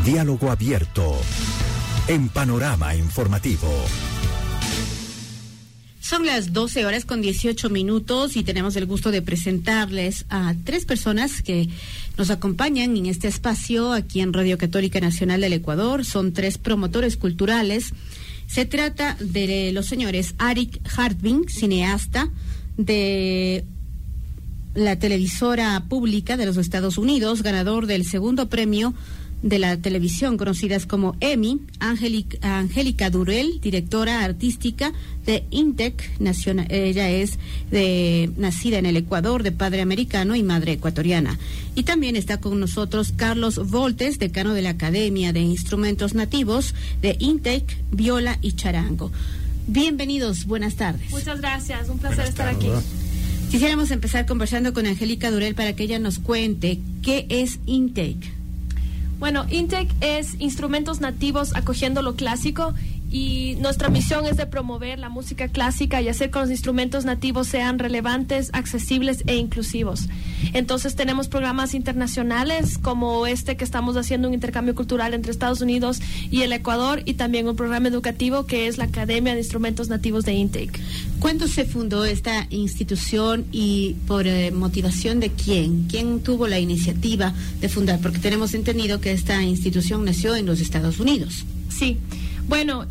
Diálogo abierto en Panorama Informativo. Son las 12:18 y tenemos el gusto de presentarles a 3 personas que nos acompañan en este espacio aquí en Radio Católica Nacional del Ecuador. Son 3 promotores culturales. Se trata de los señores Arik Hartvin, cineasta de la televisora pública de los Estados Unidos, ganador del segundo premio de la televisión, conocidas como Emmy. Angélica Durel, directora artística de Intec Nacional. Ella es nacida en el Ecuador, de padre americano y madre ecuatoriana. Y también está con nosotros Carlos Voltes, decano de la Academia de Instrumentos Nativos de Intec, Viola y Charango. Bienvenidos, buenas tardes. Muchas gracias, un placer estar aquí. Quisiéramos empezar conversando con Angélica Durel para que ella nos cuente qué es Intec. Bueno, Intec es instrumentos nativos acogiendo lo clásico, y nuestra misión es de promover la música clásica y hacer que los instrumentos nativos sean relevantes, accesibles e inclusivos. Entonces tenemos programas internacionales como este que estamos haciendo, un intercambio cultural entre Estados Unidos y el Ecuador, y también un programa educativo que es la Academia de Instrumentos Nativos de Intec. ¿Cuándo se fundó esta institución y por motivación de quién? ¿Quién tuvo la iniciativa de fundar? Porque tenemos entendido que esta institución nació en los Estados Unidos. Sí. Bueno,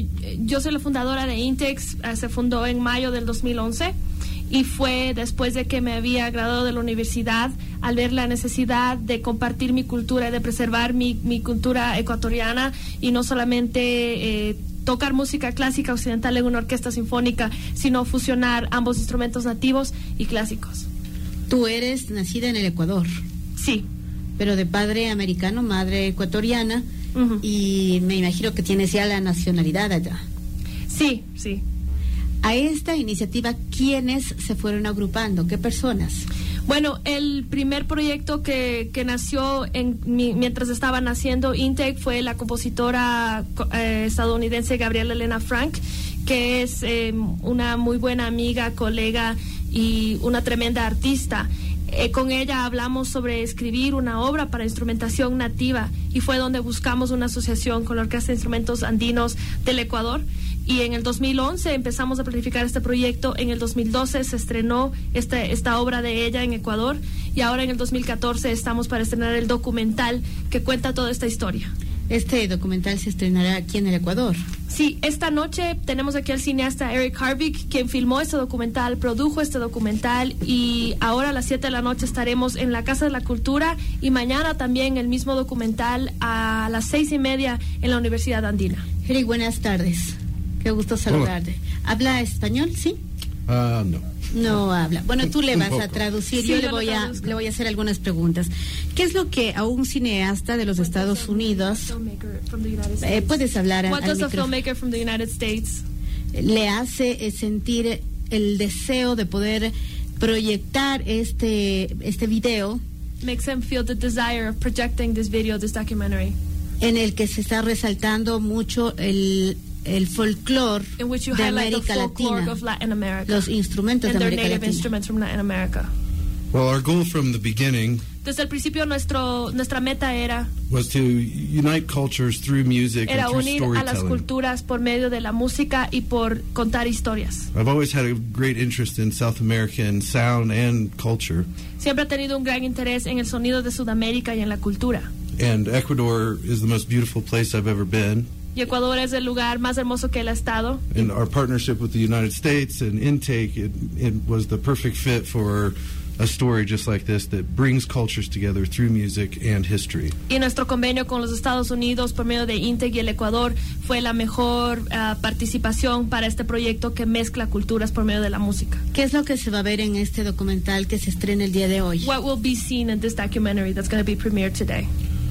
yo soy la fundadora de Intec. Se fundó en mayo del 2011 y fue después de que me había graduado de la universidad, al ver la necesidad de compartir mi cultura, de preservar mi cultura ecuatoriana y no solamente tocar música clásica occidental en una orquesta sinfónica, sino fusionar ambos instrumentos nativos y clásicos. Tú eres nacida en el Ecuador. Sí. Pero de padre americano, madre ecuatoriana. Uh-huh. Y me imagino que tienes ya la nacionalidad allá. Sí, sí. A esta iniciativa, ¿quiénes se fueron agrupando? ¿Qué personas? Bueno, el primer proyecto que nació mientras estaba naciendo Intec fue la compositora estadounidense Gabriela Elena Frank, que es una muy buena amiga, colega y una tremenda artista. Con ella hablamos sobre escribir una obra para instrumentación nativa, y fue donde buscamos una asociación con la Orquesta de Instrumentos Andinos del Ecuador, y en el 2011 empezamos a planificar este proyecto. En el 2012 se estrenó esta obra de ella en Ecuador, y ahora en el 2014 estamos para estrenar el documental que cuenta toda esta historia. Este documental se estrenará aquí en el Ecuador. Sí, esta noche tenemos aquí al cineasta Eric Harvik, quien filmó este documental, produjo este documental, y ahora a las 7 de la noche estaremos en la Casa de la Cultura, y mañana también el mismo documental a las 6:30 en la Universidad Andina. Eric, buenas tardes. Qué gusto saludarte. ¿Habla español, sí? No. No habla. Bueno, tú le vas a traducir. Sí, yo le voy a hacer algunas preguntas. ¿Qué es lo que a un cineasta de los Estados Unidos puedes hablar al micrófono? Filmmaker from the United States le hace sentir el deseo de poder proyectar este video? Makes him feel the desire of projecting this video, this documentary, en el que se está resaltando mucho el folclore de América Latina, los instrumentos de América Latina. Well, our goal from the beginning desde el principio nuestra meta era to unite cultures through music and through unir a las culturas por medio de la música y por contar historias. I've always had a great interest in South American sound and culture. Siempre he tenido un gran interés en el sonido de Sudamérica y en la cultura. And Ecuador is the most beautiful place I've ever been. Y Ecuador es el lugar más hermoso que él ha estado. And our partnership with the United States and Intec, it was the perfect fit for a story just like this that brings cultures together through music and history. Y nuestro convenio con los Estados Unidos por medio de Intec y el Ecuador fue la mejor participación para este proyecto que mezcla culturas por medio de la música. ¿Qué es lo que se va a ver en este documental que se estrena el día de hoy? What will be seen in this documentary that's going to be premiered today?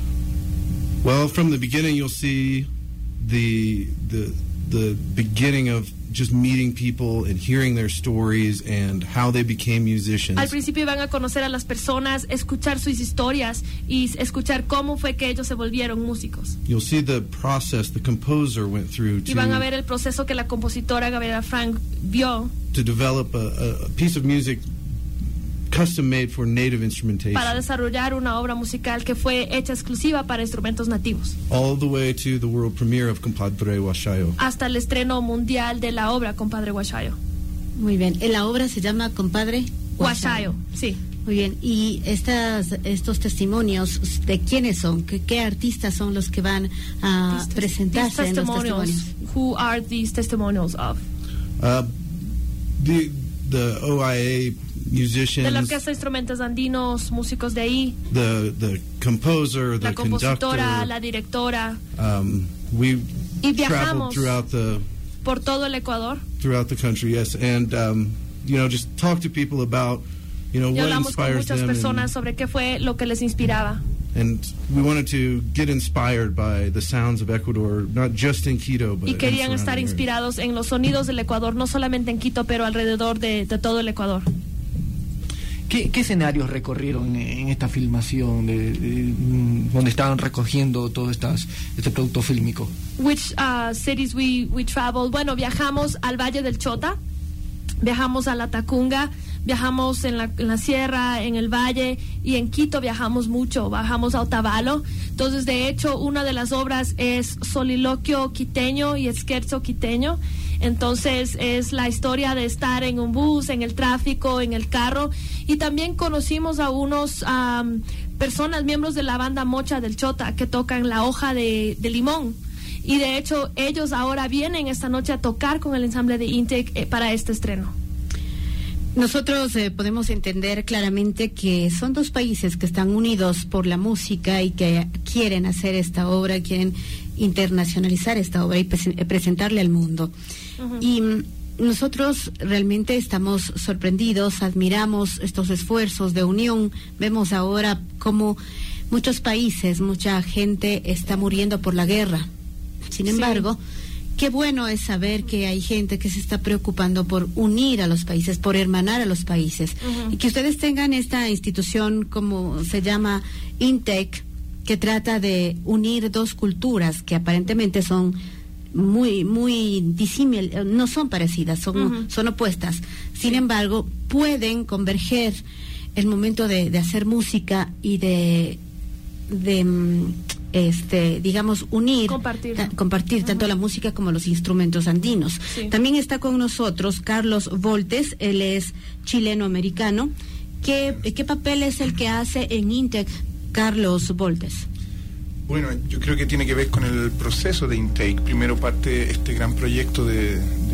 Well, from the beginning you'll see the beginning of just meeting people and hearing their stories and how they became musicians. Al principio van a conocer a las personas, escuchar sus historias y escuchar cómo fue que ellos se volvieron músicos. You'll see the process the composer went through y van a ver el proceso que la compositora Gabriela Frank vio to develop a piece of music custom made for native instrumentation. para desarrollar una obra musical que fue hecha exclusiva para instrumentos nativos. All the way to the world premiere of Compadre Huachayo. Hasta el estreno mundial de la obra Compadre Huachayo. Muy bien. La obra se llama Compadre Huachayo, sí. Muy bien. Y estos testimonios, ¿de quiénes son? ¿Qué artistas son los que van a presentarse en los testimonios? Who are these testimonials of? The OIA musicians. De la orquesta Instrumentos Andinos, músicos de ahí. The composer, the la compositora, conductor, la directora. We y traveled por todo el Ecuador. Throughout the country, yes, and just talk to people about what hablamos con inspires muchas them. Personas sobre qué fue lo que les inspiraba. And we wanted to get inspired by the sounds of Ecuador, not just in Quito, but y querían estar inspirados en los sonidos del Ecuador, no solamente en Quito, pero alrededor de todo el Ecuador. ¿Qué escenarios recorrieron en esta filmación, donde estaban recogiendo todo este producto fílmico? Which cities we traveled? Bueno, viajamos al Valle del Chota, viajamos a la Tacunga, viajamos en la sierra, en el valle, y en Quito viajamos mucho, bajamos a Otavalo. Entonces, de hecho, una de las obras es Soliloquio Quiteño y Scherzo Quiteño. Entonces, es la historia de estar en un bus, en el tráfico, en el carro, y también conocimos a unos personas, miembros de la banda Mocha del Chota, que tocan la hoja de limón. Y de hecho, ellos ahora vienen esta noche a tocar con el ensamble de Intake para este estreno. Nosotros podemos entender claramente que son dos países que están unidos por la música y que quieren hacer esta obra, quieren internacionalizar esta obra y presentarle al mundo. Uh-huh. Y nosotros realmente estamos sorprendidos, admiramos estos esfuerzos de unión. Vemos ahora cómo muchos países, mucha gente está muriendo por la guerra. Sin embargo, qué bueno es saber que hay gente que se está preocupando por unir a los países, por hermanar a los países. Uh-huh. Y que ustedes tengan esta institución, como se llama INTEC, que trata de unir dos culturas que aparentemente son muy disímiles, no son parecidas, son opuestas. Sin embargo, pueden converger el momento de hacer música y de digamos, compartir tanto la música como los instrumentos andinos. Sí. También está con nosotros Carlos Voltes, él es chileno-americano. ¿Qué papel es el que hace en INTEC, Carlos Voltes? Bueno, yo creo que tiene que ver con el proceso de Intake. Primero parte este gran proyecto de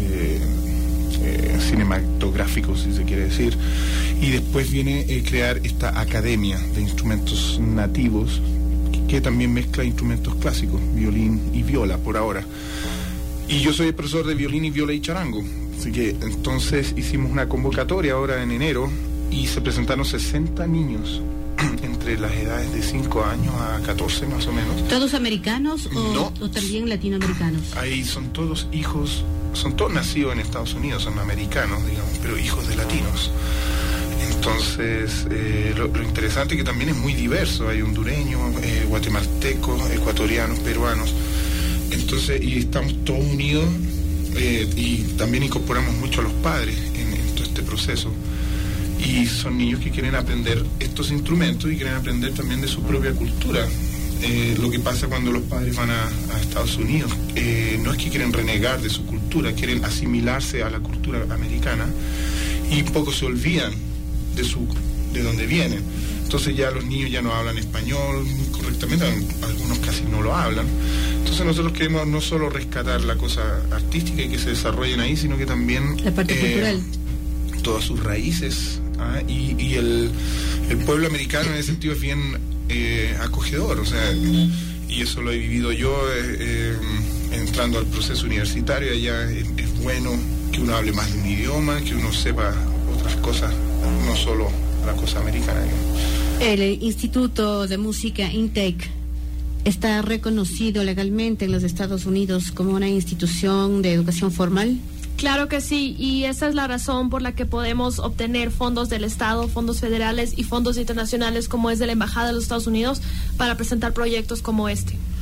cinematográfico, si se quiere decir, y después viene crear esta academia de instrumentos nativos que también mezcla instrumentos clásicos, violín y viola por ahora. Y yo soy el profesor de violín y viola y charango, así que entonces hicimos una convocatoria ahora en enero y se presentaron 60 niños entre las edades de 5 años a 14 más o menos. ¿Todos americanos o también latinoamericanos? Ahí son todos hijos, son todos nacidos en Estados Unidos, son americanos, digamos, pero hijos de latinos. Entonces, lo interesante es que también es muy diverso, hay hondureños, guatemaltecos, ecuatorianos, peruanos. Entonces, y estamos todos unidos y también incorporamos mucho a los padres en todo este proceso. Y son niños que quieren aprender estos instrumentos y quieren aprender también de su propia cultura. Lo que pasa cuando los padres van a Estados Unidos, no es que quieren renegar de su cultura, quieren asimilarse a la cultura americana y poco se olvidan de donde vienen. Entonces ya los niños ya no hablan español correctamente, algunos casi no lo hablan. Entonces nosotros queremos no solo rescatar la cosa artística y que se desarrollen ahí, sino que también la parte cultural, todas sus raíces, y el pueblo americano en ese sentido es bien acogedor, o sea, y eso lo he vivido yo entrando al proceso universitario. Allá es bueno que uno hable más de un idioma, que uno sepa otras cosas, no solo la cosa americana. El Instituto de Música INTEC está reconocido legalmente en los Estados Unidos como una institución de educación formal. Claro que sí, y esa es la razón por la que podemos obtener fondos del Estado, fondos federales y fondos internacionales como es de la Embajada de los Estados Unidos para presentar proyectos como este.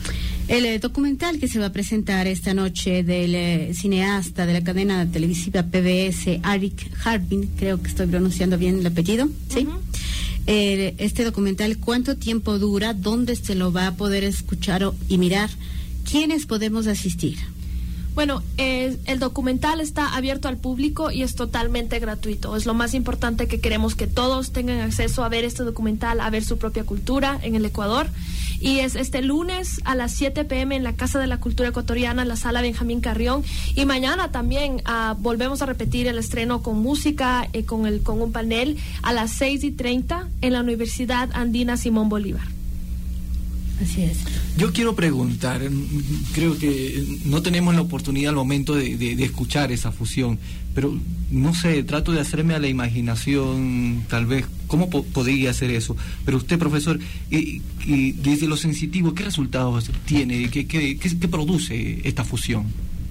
El documental que se va a presentar esta noche del cineasta de la cadena televisiva PBS, Eric Harbin, creo que estoy pronunciando bien el apellido, ¿sí? Este documental, ¿cuánto tiempo dura? ¿Dónde se lo va a poder escuchar y mirar? ¿Quiénes podemos asistir? Bueno, el documental está abierto al público y es totalmente gratuito. Es lo más importante, que queremos que todos tengan acceso a ver este documental, a ver su propia cultura en el Ecuador. Y es este lunes a las 7 p.m. en la Casa de la Cultura Ecuatoriana, en la Sala Benjamín Carrión. Y mañana también volvemos a repetir el estreno con música, con un panel a las 6:30 en la Universidad Andina Simón Bolívar. Así es. Yo quiero preguntar, creo que no tenemos la oportunidad al momento de escuchar esa fusión, pero no sé, trato de hacerme a la imaginación, tal vez, cómo podría hacer eso. Pero usted, profesor, desde lo sensitivo, ¿qué resultados tiene? ¿Qué produce esta fusión?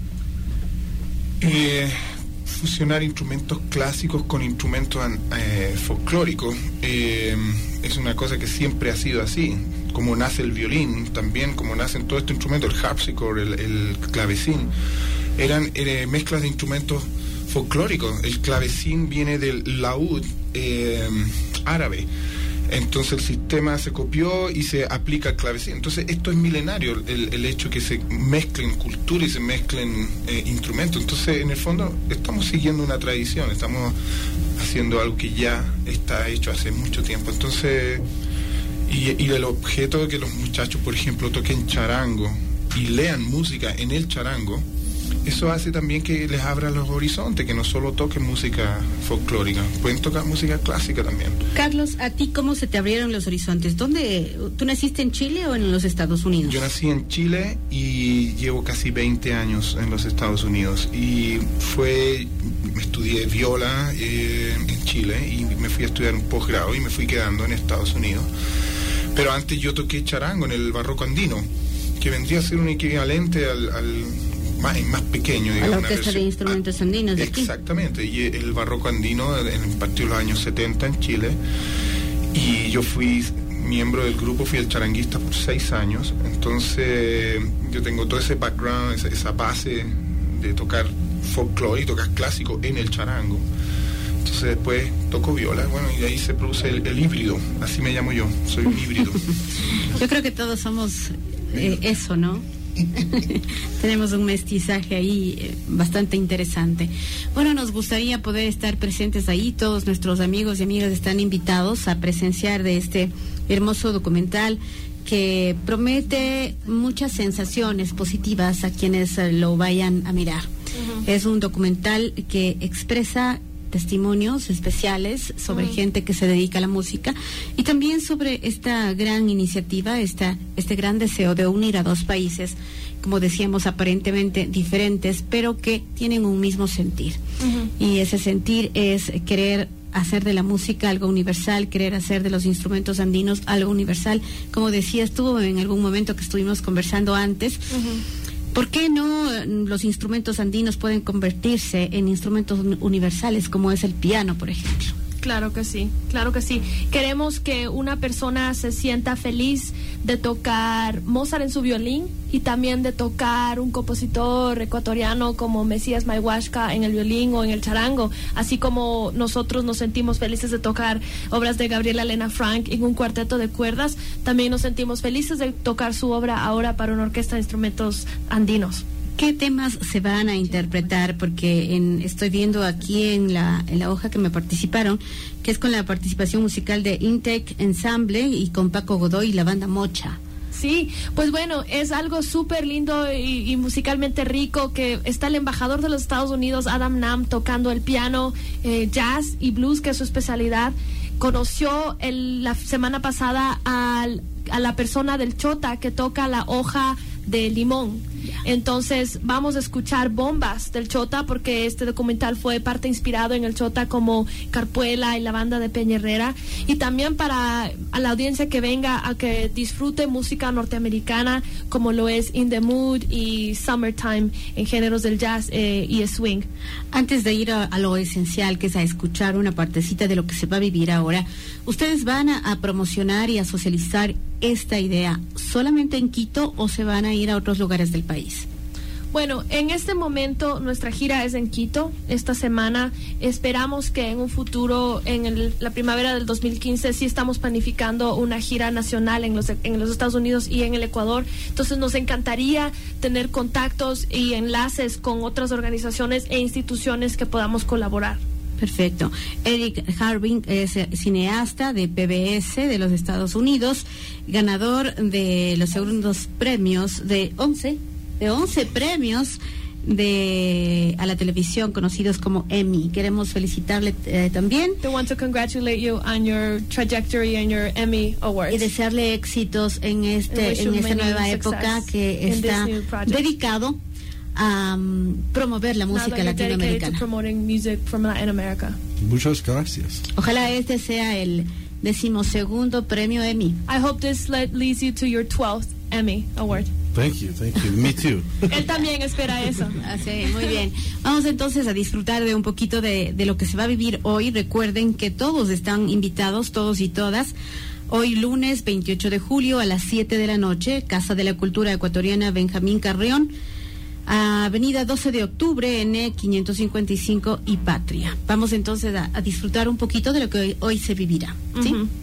Fusionar instrumentos clásicos con instrumentos folclóricos es una cosa que siempre ha sido así. Como nace el violín, también como nacen todos estos instrumentos, el harpsichord, el clavecín, eran mezclas de instrumentos folclóricos. El clavecín viene del laúd árabe, entonces el sistema se copió y se aplica al clavecín. Entonces esto es milenario, el hecho que se mezclen cultura y se mezclen instrumentos. Entonces en el fondo estamos siguiendo una tradición, estamos haciendo algo que ya está hecho hace mucho tiempo. Entonces, y el objeto de que los muchachos, por ejemplo, toquen charango y lean música en el charango, eso hace también que les abra los horizontes, que no solo toquen música folclórica, pueden tocar música clásica también. Carlos, ¿a ti cómo se te abrieron los horizontes? ¿Tú naciste en Chile o en los Estados Unidos? Yo nací en Chile y llevo casi 20 años en los Estados Unidos. Y estudié viola en Chile y me fui a estudiar un posgrado y me fui quedando en Estados Unidos. Pero antes yo toqué charango en el barroco andino, que vendría a ser un equivalente al más pequeño, digamos. A la Orquesta de Instrumentos Andinos de aquí. Exactamente, y el barroco andino partió en los años 70 en Chile, y yo fui miembro del grupo, fui el charanguista por 6 años, entonces yo tengo todo ese background, esa base de tocar folclore y tocar clásico en el charango. Entonces después toco viola, bueno, y de ahí se produce el híbrido, así me llamo yo, soy un híbrido. Yo creo que todos somos eso, ¿no? Tenemos un mestizaje ahí bastante interesante. Bueno, nos gustaría poder estar presentes ahí. Todos nuestros amigos y amigas están invitados a presenciar de este hermoso documental que promete muchas sensaciones positivas a quienes lo vayan a mirar. Es un documental que expresa testimonios especiales sobre gente que se dedica a la música y también sobre esta gran iniciativa, este gran deseo de unir a dos países, como decíamos, aparentemente diferentes, pero que tienen un mismo sentir. Y ese sentir es querer hacer de la música algo universal, querer hacer de los instrumentos andinos algo universal. Como decías tú en algún momento que estuvimos conversando antes, ¿por qué no los instrumentos andinos pueden convertirse en instrumentos universales como es el piano, por ejemplo? Claro que sí, claro que sí. Queremos que una persona se sienta feliz de tocar Mozart en su violín y también de tocar un compositor ecuatoriano como Mesías Mayhuasca en el violín o en el charango, así como nosotros nos sentimos felices de tocar obras de Gabriela Elena Frank en un cuarteto de cuerdas, también nos sentimos felices de tocar su obra ahora para una orquesta de instrumentos andinos. ¿Qué temas se van a interpretar? Porque estoy viendo aquí en la hoja que me participaron, que es con la participación musical de Intake Ensemble y con Paco Godoy y la banda Mocha. Sí, pues bueno, es algo súper lindo y musicalmente rico, que está el embajador de los Estados Unidos, Adam Nam, tocando el piano, jazz y blues, que es su especialidad. Conoció la semana pasada a la persona del chota que toca la hoja de limón. Entonces vamos a escuchar bombas del chota, porque este documental fue parte inspirado en el chota, como Carpuela y la banda de Peña Herrera, y también para a la audiencia que venga a que disfrute música norteamericana como lo es In the Mood y Summertime en géneros del jazz y swing. Antes de ir a lo esencial, que es a escuchar una partecita de lo que se va a vivir ahora, ustedes van a promocionar y a socializar esta idea? ¿Solamente en Quito o se van a ir a otros lugares del país? Bueno, en este momento nuestra gira es en Quito. Esta semana esperamos que en un futuro, la primavera del 2015, sí estamos planificando una gira nacional en los Estados Unidos y en el Ecuador. Entonces nos encantaría tener contactos y enlaces con otras organizaciones e instituciones que podamos colaborar. Perfecto. Eric Harbin es cineasta de PBS de los Estados Unidos, ganador de los segundos premios de 11 premios a la televisión conocidos como Emmy. Queremos felicitarle también. They want to congratulate you on your trajectory and your Emmy awards. Y desearle éxitos en esta nueva época que está dedicado a promover la música latinoamericana. Muchas gracias. Ojalá este sea el 12º premio Emmy. I hope this leads you to your 12th Emmy award. Thank you. Me too. Él también espera eso. Sí, muy bien. Vamos entonces a disfrutar de un poquito de lo que se va a vivir hoy. Recuerden que todos están invitados, todos y todas. Hoy lunes 28 de julio a las 7 de la noche, Casa de la Cultura Ecuatoriana Benjamín Carrión, Avenida 12 de Octubre, N 555 y Patria. Vamos entonces a disfrutar un poquito de lo que hoy se vivirá. ¿Sí? Uh-huh.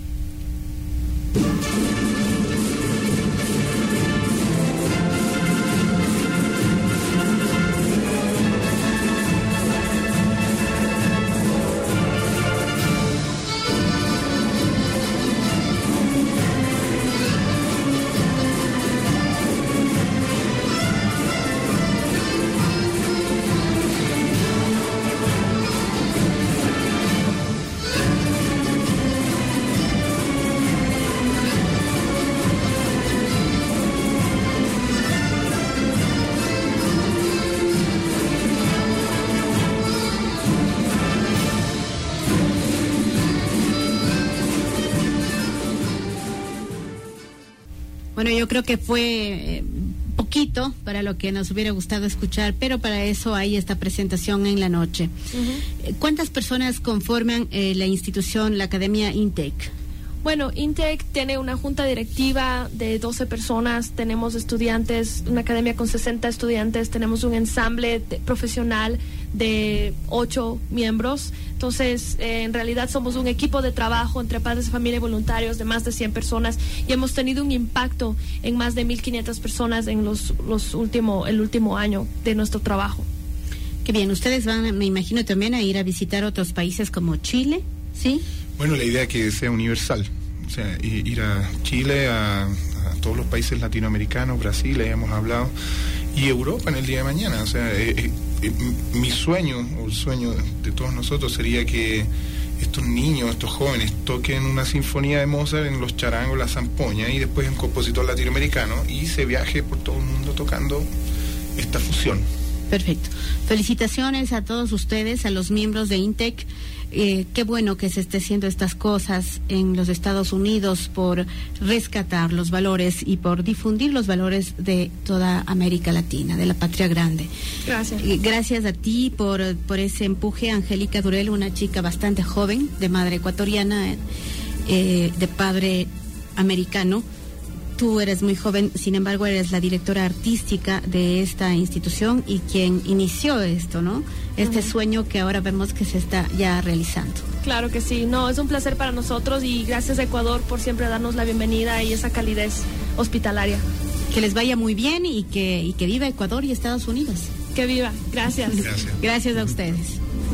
Bueno, yo creo que fue poquito para lo que nos hubiera gustado escuchar, pero para eso hay esta presentación en la noche. Uh-huh. ¿Cuántas personas conforman la institución, la Academia Intec? Bueno, Intec tiene una junta directiva de 12 personas, tenemos estudiantes, una academia con 60 estudiantes, tenemos un ensamble profesional de 8 miembros. Entonces, en realidad somos un equipo de trabajo entre padres de familia y voluntarios de más de 100 personas y hemos tenido un impacto en más de 1.500 personas en el último año de nuestro trabajo. Qué bien, ustedes van, me imagino, también a ir a visitar otros países como Chile, ¿sí? Bueno, la idea es que sea universal, o sea, ir a Chile, a todos los países latinoamericanos, Brasil, ahí hemos hablado, y Europa en el día de mañana. O sea, mi sueño, o el sueño de todos nosotros, sería que estos niños, estos jóvenes, toquen una sinfonía de Mozart en los charangos, la zampoña, y después un compositor latinoamericano, y se viaje por todo el mundo tocando esta fusión. Perfecto. Felicitaciones a todos ustedes, a los miembros de Intec. Qué bueno que se esté haciendo estas cosas en los Estados Unidos por rescatar los valores y por difundir los valores de toda América Latina, de la patria grande. Gracias. Gracias a ti por ese empuje, Angélica Durel, una chica bastante joven, de madre ecuatoriana, de padre americano. Tú eres muy joven, sin embargo eres la directora artística de esta institución y quien inició esto, ¿no? Este sueño que ahora vemos que se está ya realizando. Claro que sí, no, es un placer para nosotros y gracias a Ecuador por siempre darnos la bienvenida y esa calidez hospitalaria. Que les vaya muy bien y que viva Ecuador y Estados Unidos. Que viva, gracias. Gracias a ustedes.